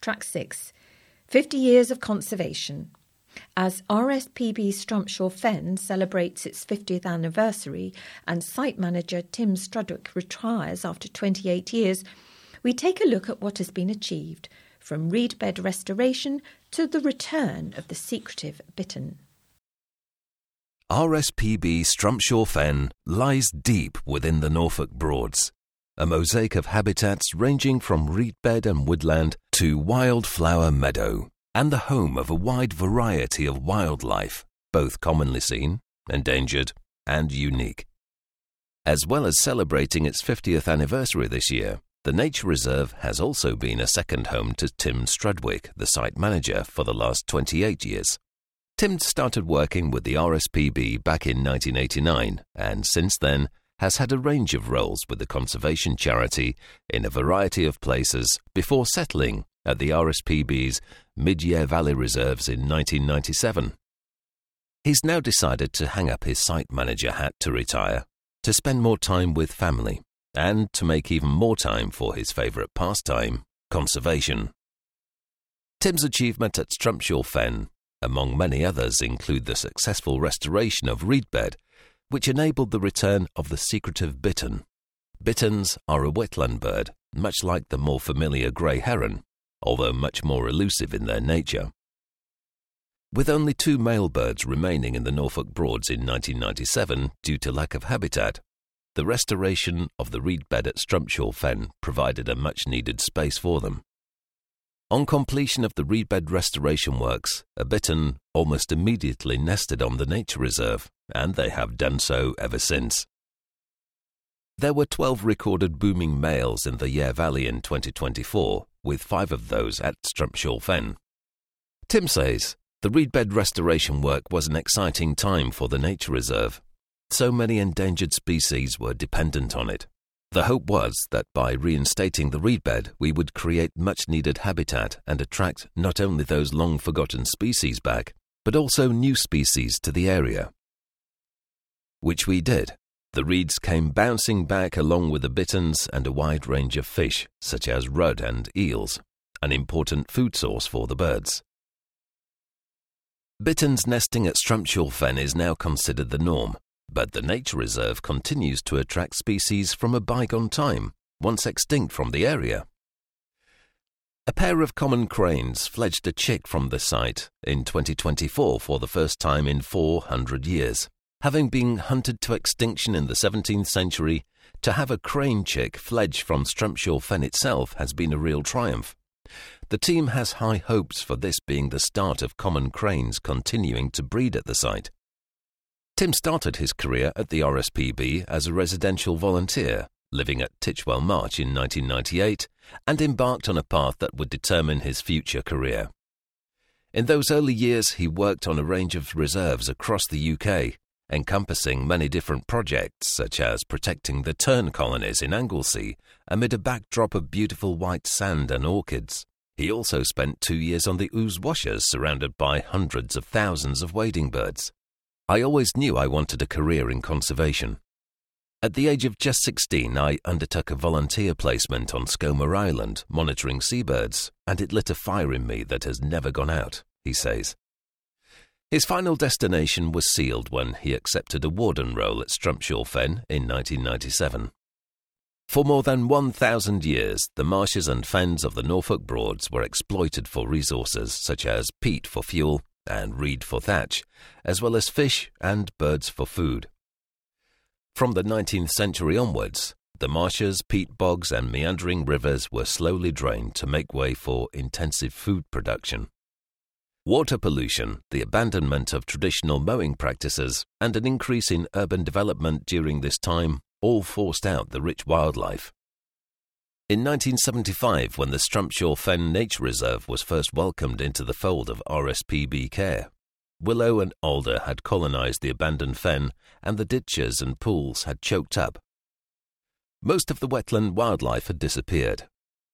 Track 6, 50 Years of Conservation. As RSPB Strumpshaw Fen celebrates its 50th anniversary and site manager Tim Strudwick retires after 28 years, we take a look at what has been achieved, from reed bed restoration to the return of the secretive bittern. RSPB Strumpshaw Fen lies deep within the Norfolk Broads, a mosaic of habitats ranging from reed bed and woodland to wildflower meadow, and the home of a wide variety of wildlife, both commonly seen, endangered, and unique. As well as celebrating its 50th anniversary this year, the Nature Reserve has also been a second home to Tim Strudwick, the site manager, for the last 28 years. Tim started working with the RSPB back in 1989 and since then has had a range of roles with the conservation charity in a variety of places before settling at the RSPB's Mid-Yare Valley Reserves in 1997. He's now decided to hang up his site manager hat to retire, to spend more time with family, and to make even more time for his favourite pastime, conservation. Tim's achievement at Strumpshaw Fen, among many others, include the successful restoration of reed bed, which enabled the return of the secretive bittern. Bitterns are a wetland bird, much like the more familiar grey heron, although much more elusive in their nature. With only 2 male birds remaining in the Norfolk Broads in 1997 due to lack of habitat, the restoration of the reed bed at Strumpshaw Fen provided a much-needed space for them. On completion of the reed bed restoration works, a bittern almost immediately nested on the nature reserve, and they have done so ever since. There were 12 recorded booming males in the Yare Valley in 2024, with 5 of those at Strumpshaw Fen. Tim says, the reed bed restoration work was an exciting time for the nature reserve. So many endangered species were dependent on it. The hope was that by reinstating the reed bed, we would create much-needed habitat and attract not only those long-forgotten species back, but also new species to the area. Which we did. The reeds came bouncing back along with the bitterns and a wide range of fish, such as rudd and eels, an important food source for the birds. Bitterns nesting at Strumpshaw Fen is now considered the norm, but the nature reserve continues to attract species from a bygone time, once extinct from the area. A pair of common cranes fledged a chick from the site in 2024 for the first time in 400 years. Having been hunted to extinction in the 17th century, to have a crane chick fledge from Strumpshaw Fen itself has been a real triumph. The team has high hopes for this being the start of common cranes continuing to breed at the site. Tim started his career at the RSPB as a residential volunteer, living at Titchwell March in 1998, and embarked on a path that would determine his future career. In those early years, he worked on a range of reserves across the UK, encompassing many different projects, such as protecting the tern colonies in Anglesey amid a backdrop of beautiful white sand and orchids. He also spent 2 years on the Ouse Washers, surrounded by hundreds of thousands of wading birds. I always knew I wanted a career in conservation. At the age of just 16, I undertook a volunteer placement on Skomer Island, monitoring seabirds, and it lit a fire in me that has never gone out, he says. His final destination was sealed when he accepted a warden role at Strumpshaw Fen in 1997. For more than 1,000 years, the marshes and fens of the Norfolk Broads were exploited for resources such as peat for fuel and reed for thatch, as well as fish and birds for food. From the 19th century onwards, the marshes, peat bogs and meandering rivers were slowly drained to make way for intensive food production. Water pollution, the abandonment of traditional mowing practices, and an increase in urban development during this time all forced out the rich wildlife. In 1975, when the Strumpshaw Fen Nature Reserve was first welcomed into the fold of RSPB care, willow and alder had colonised the abandoned fen and the ditches and pools had choked up. Most of the wetland wildlife had disappeared.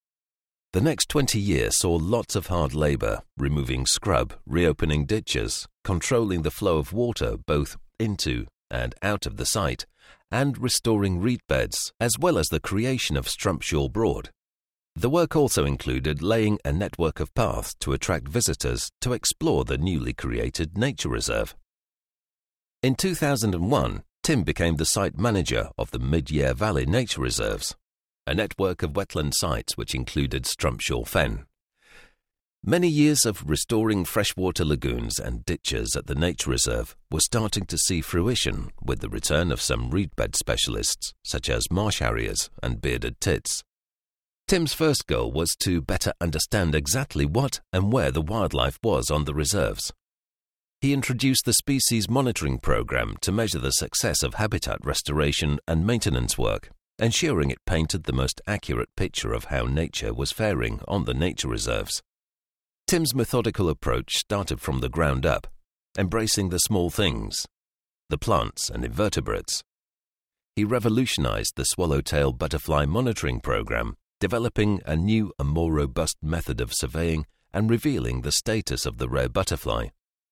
The next 20 years saw lots of hard labour, removing scrub, reopening ditches, controlling the flow of water both into and out of the site, and restoring reed beds, as well as the creation of Strumpshaw Broad. The work also included laying a network of paths to attract visitors to explore the newly created nature reserve. In 2001, Tim became the site manager of the Mid-Yare Valley Nature Reserves, a network of wetland sites which included Strumpshaw Fen. Many years of restoring freshwater lagoons and ditches at the nature reserve were starting to see fruition with the return of some reedbed specialists such as marsh harriers and bearded tits. Tim's first goal was to better understand exactly what and where the wildlife was on the reserves. He introduced the species monitoring program to measure the success of habitat restoration and maintenance work, ensuring it painted the most accurate picture of how nature was faring on the nature reserves. Tim's methodical approach started from the ground up, embracing the small things, the plants and invertebrates. He revolutionized the swallowtail butterfly monitoring program, developing a new and more robust method of surveying and revealing the status of the rare butterfly.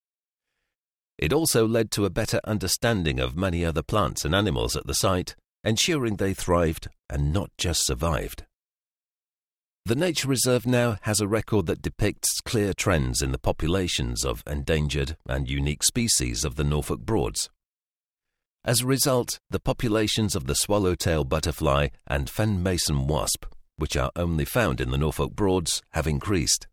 It also led to a better understanding of many other plants and animals at the site, ensuring they thrived and not just survived. The nature reserve now has a record that depicts clear trends in the populations of endangered and unique species of the Norfolk Broads. As a result, the populations of the swallowtail butterfly and fen mason wasp, which are only found in the Norfolk Broads, have increased.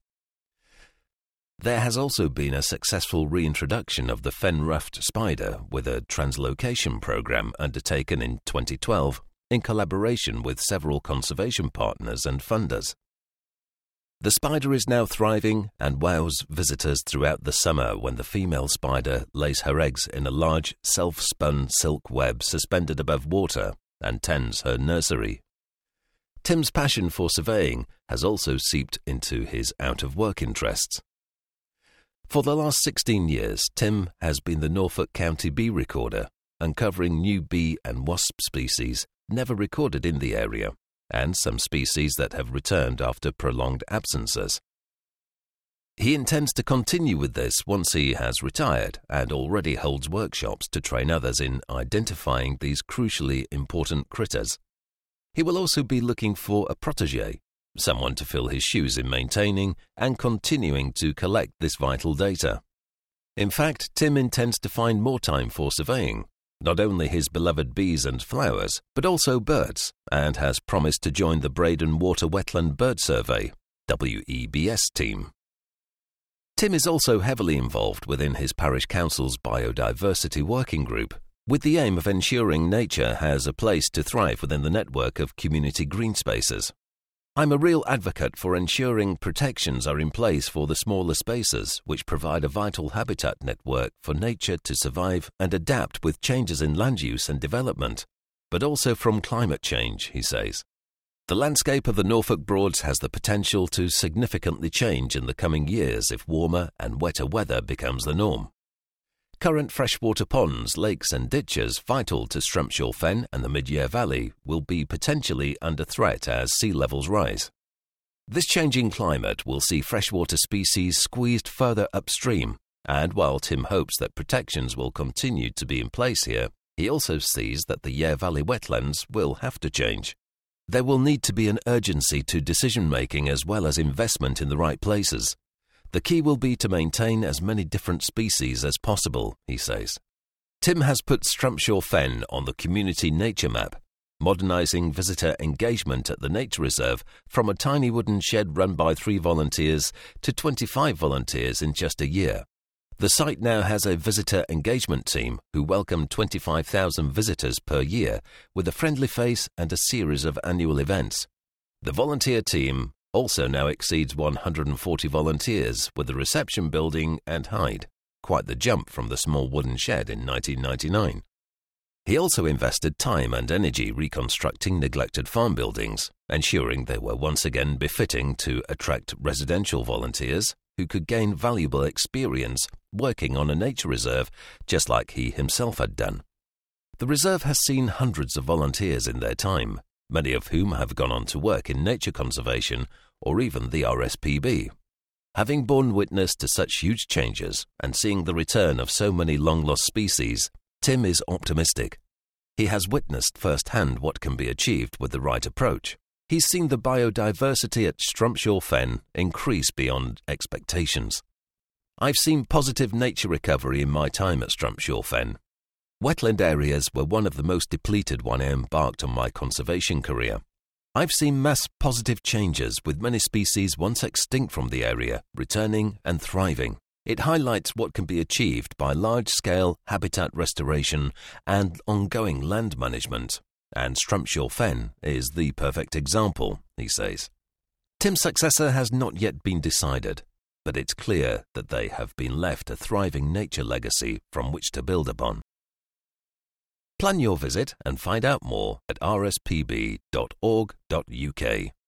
There has also been a successful reintroduction of the fen-ruffed spider with a translocation program undertaken in 2012 in collaboration with several conservation partners and funders. The spider is now thriving and wows visitors throughout the summer when the female spider lays her eggs in a large self-spun silk web suspended above water and tends her nursery. Tim's passion for surveying has also seeped into his out-of-work interests. For the last 16 years, Tim has been the Norfolk County bee recorder, uncovering new bee and wasp species never recorded in the area, and some species that have returned after prolonged absences. He intends to continue with this once he has retired and already holds workshops to train others in identifying these crucially important critters. He will also be looking for a protégé, someone to fill his shoes in maintaining and continuing to collect this vital data. In fact, Tim intends to find more time for surveying, not only his beloved bees and flowers, but also birds, and has promised to join the Braden Water Wetland Bird Survey, WEBS team. Tim is also heavily involved within his parish council's biodiversity working group, with the aim of ensuring nature has a place to thrive within the network of community green spaces. I'm a real advocate for ensuring protections are in place for the smaller spaces which provide a vital habitat network for nature to survive and adapt with changes in land use and development, but also from climate change, he says. The landscape of the Norfolk Broads has the potential to significantly change in the coming years if warmer and wetter weather becomes the norm. Current freshwater ponds, lakes and ditches vital to Strumpshaw Fen and the Mid-Yare Valley will be potentially under threat as sea levels rise. This changing climate will see freshwater species squeezed further upstream, and while Tim hopes that protections will continue to be in place here, he also sees that the Yare Valley wetlands will have to change. There will need to be an urgency to decision-making as well as investment in the right places. The key will be to maintain as many different species as possible, he says. Tim has put Strumpshaw Fen on the community nature map, modernising visitor engagement at the nature reserve from a tiny wooden shed run by 3 volunteers to 25 volunteers in just a year. The site now has a visitor engagement team who welcome 25,000 visitors per year with a friendly face and a series of annual events. The volunteer team also now exceeds 140 volunteers with a reception building and hide, quite the jump from the small wooden shed in 1999. He also invested time and energy reconstructing neglected farm buildings, ensuring they were once again befitting to attract residential volunteers who could gain valuable experience working on a nature reserve just like he himself had done. The reserve has seen hundreds of volunteers in their time, many of whom have gone on to work in nature conservation or even the RSPB. Having borne witness to such huge changes and seeing the return of so many long-lost species, Tim is optimistic. He has witnessed firsthand what can be achieved with the right approach. He's seen the biodiversity at Strumpshaw Fen increase beyond expectations. I've seen positive nature recovery in my time at Strumpshaw Fen. Wetland areas were one of the most depleted when I embarked on my conservation career. I've seen mass positive changes with many species once extinct from the area returning and thriving. It highlights what can be achieved by large-scale habitat restoration and ongoing land management. And Strumpshaw Fen is the perfect example, he says. Tim's successor has not yet been decided, but it's clear that they have been left a thriving nature legacy from which to build upon. Plan your visit and find out more at rspb.org.uk.